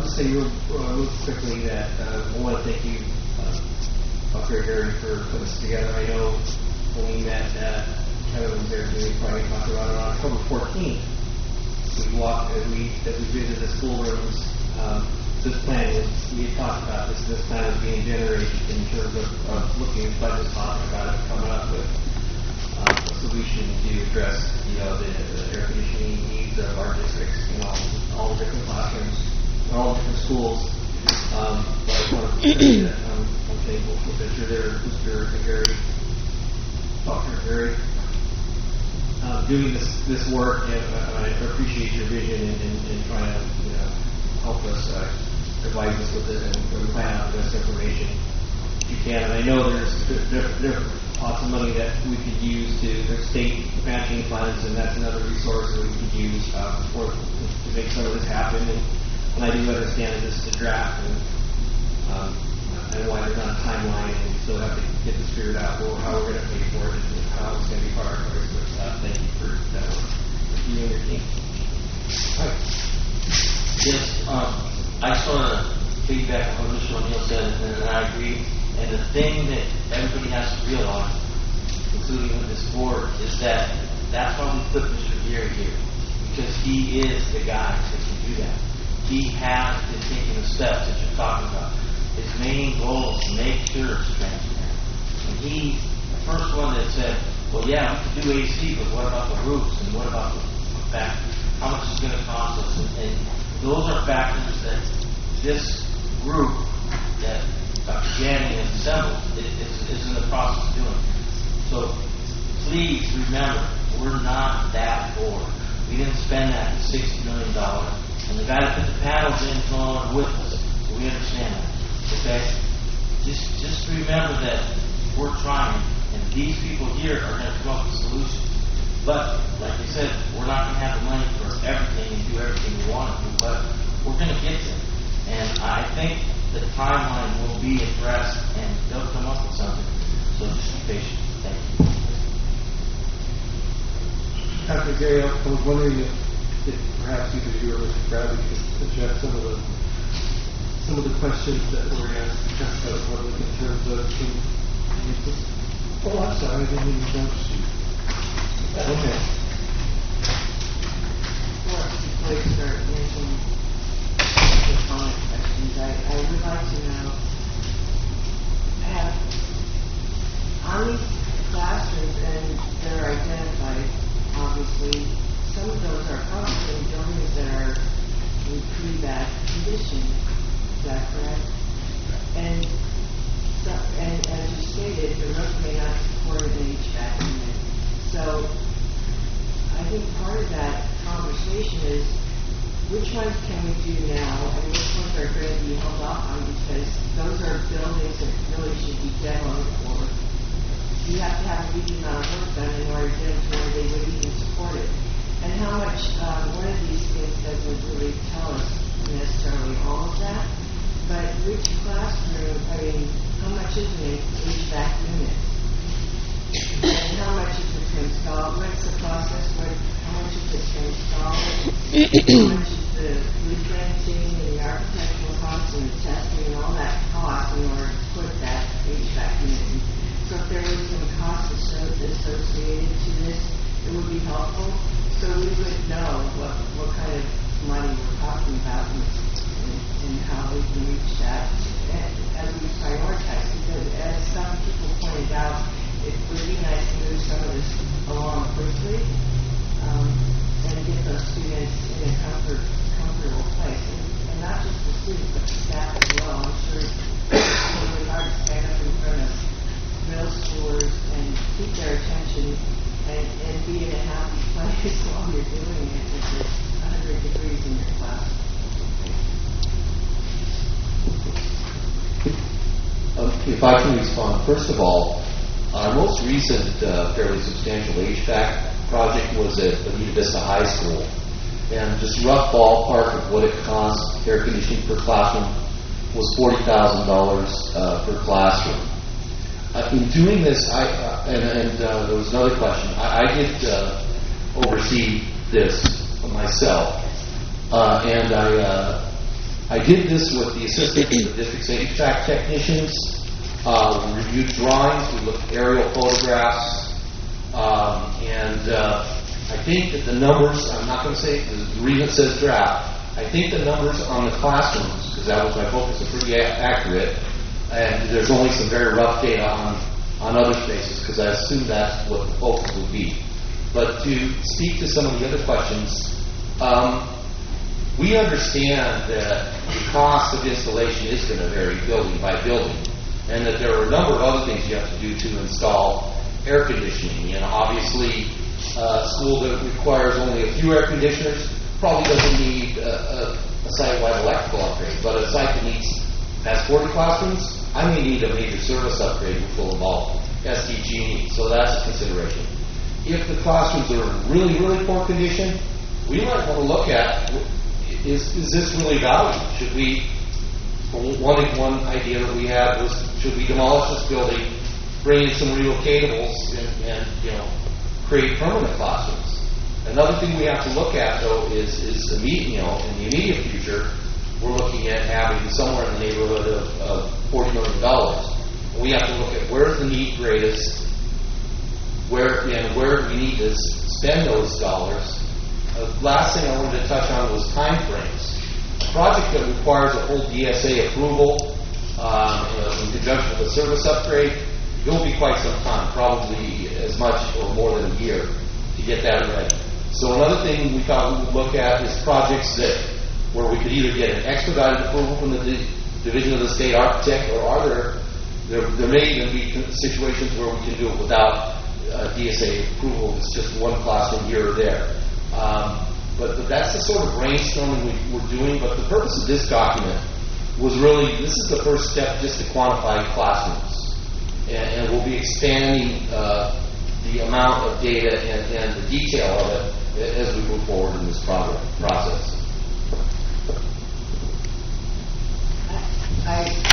I'll just say real quickly that I want to thank you, Dr. Gary, for putting this together. I know when we met, Kevin was there too. We probably talked about it on October 14th. We walked as we visited the schoolrooms. This plan was, we had talked about this plan was being generated in terms of looking at budgets, talking about it, coming up with a solution to address, the air conditioning needs of our districts, all the different classrooms, all the different schools. But I want to say that I'm thankful that you're there, Mr. Gary, Dr. Gary, doing this work, and I appreciate your vision in trying to help us advise us with it and plan out this information if you can. And I know there's lots of money that we could use there's state matching funds, and that's another resource that we could use to make some of this happen. And I do understand that this is a draft, and why there's not a timeline, and we still have to get this figured out how we're going to pay for it and how it's going to be prioritized. But thank you for that work, you and your team. All right. Yes, I just want to piggyback on what Mr. O'Neill said, and I agree. And the thing that everybody has to realize, including with this board, is that that's why we put Mr. Gary here, because he is the guy that can do that. He has been taking the steps that you're talking about. His main goal is to make sure it's transparent. And he's the first one that said, well, yeah, we could do AC, but what about the roofs, and what about the fact, how much is going to cost us? And those are factors that this group that Dr. Janney has assembled is in the process of doing. So please remember, we're not that bored. We didn't spend that $60 million. And the guy that put the paddles in is no longer with us. So we understand that. Okay? Just remember that we're trying, and these people here are going to come up with solutions. But, like I said, we're not going to have the money for everything and do everything we want to do, but we're going to get there. And I think the timeline will be addressed, and they'll come up with something. So just be patient. Thank you. Dr. Gary, I was wondering if perhaps either you or Mr. Bradley could address some of the questions that were asked by the public in terms of oh, I'm sorry, I didn't even notice you. Okay. Before you start answering the comment questions, I would like to know, on these classrooms, and they're identified, obviously, some of those are probably in buildings that are in pretty bad condition. Is that correct? And as you stated, the roof may not support an HVAC unit. So I think part of that conversation is which ones can we do now and which ones are going to be held off on, because those are buildings that really should be demoed, or you have to have a huge amount of work done in order to get them to where they would even support it. And how much, one of these things doesn't really tell us necessarily all of that, but which classroom, how much is an HVAC unit? And how much is it to install? What's the process? How much is it to install? How much is the reprinting and the architectural costs and the testing and all that cost in order to put that HVAC unit in? So if there was some cost associated to this, it would be helpful. So we would know what kind of money we're talking about and how we can reach that as we prioritize. Because as some people pointed out, it would be nice to move some of this along quickly and get those students in a comfortable place. And not just the students, but the staff as well. I'm sure it's really hard to stand up in front of middle schoolers and keep their attention and be in a happy place while you're doing it if it's 100 degrees in your class. If I can respond, first of all, our most recent fairly substantial HVAC project was at Bonita Vista High School. And just rough ballpark of what it cost, air conditioning per classroom, was $40,000 per classroom. In doing this, there was another question. I did oversee this myself, and I did this with the assistant to the district's HVAC technicians. We reviewed drawings, we looked at aerial photographs, and I think that the numbers, I'm not going to say, the reason it says draft, I think the numbers on the classrooms, because that was my focus, are pretty accurate, and there's only some very rough data on other spaces, because I assume that's what the focus would be. But to speak to some of the other questions, we understand that the cost of installation is going to vary building by building, and that there are a number of other things you have to do to install air conditioning. And obviously, a school that requires only a few air conditioners probably doesn't need a site-wide electrical upgrade, but a site that has 40 classrooms, I may need a major service upgrade, which will involve SDG&E, so that's a consideration. If the classrooms are in really, really poor condition, we might want to look at, is this really valuable? Should we, one idea that we had was, should we demolish this building, bring in some relocatables, and create permanent classrooms? Another thing we have to look at, though, is in the immediate future, we're looking at having somewhere in the neighborhood of $40 million. We have to look at where's the need greatest, where do we need to spend those dollars. The last thing I wanted to touch on was time frames. A project that requires a full DSA approval in conjunction with a service upgrade, it'll be quite some time, probably as much or more than a year to get that ready. So another thing we thought we would look at is projects where we could either get an expedited approval from the Division of the State Architect, or there may even be situations where we can do it without DSA approval. It's just one classroom here or there. But that's the sort of brainstorming we're doing. But the purpose of this document was really, this is the first step just to quantify classrooms. And we'll be expanding the amount of data and the detail of it as we move forward in this process.